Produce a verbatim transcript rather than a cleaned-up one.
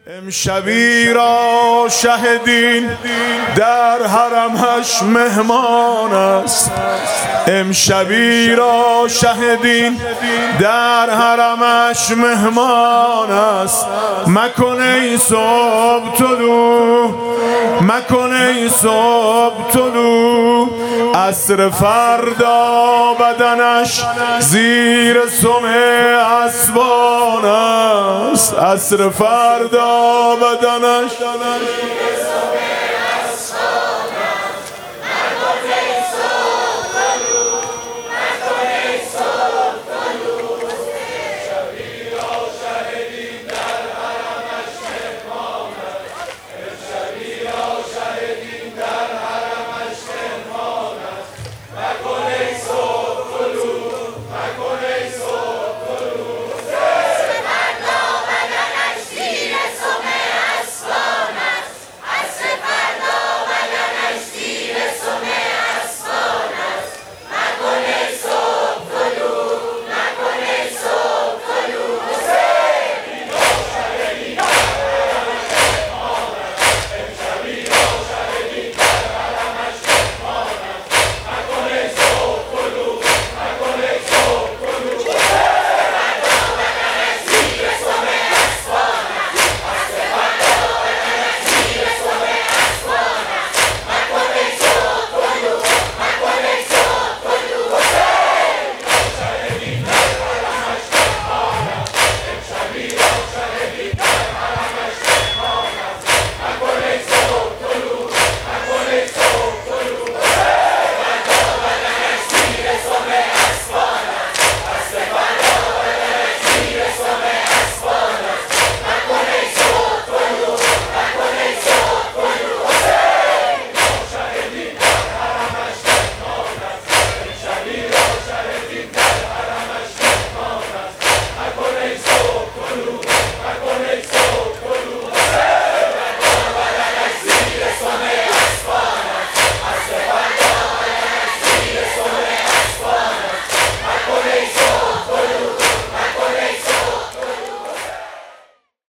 امشبی را شهدین در حرمش مهمان است. امشبی را شهدین در حرمش مهمان است. مکن ای صبح طلوع، مکن ای صبح طلوع، عصر فردا بدنش زیر سم اسبان است. عصر فردا بدنش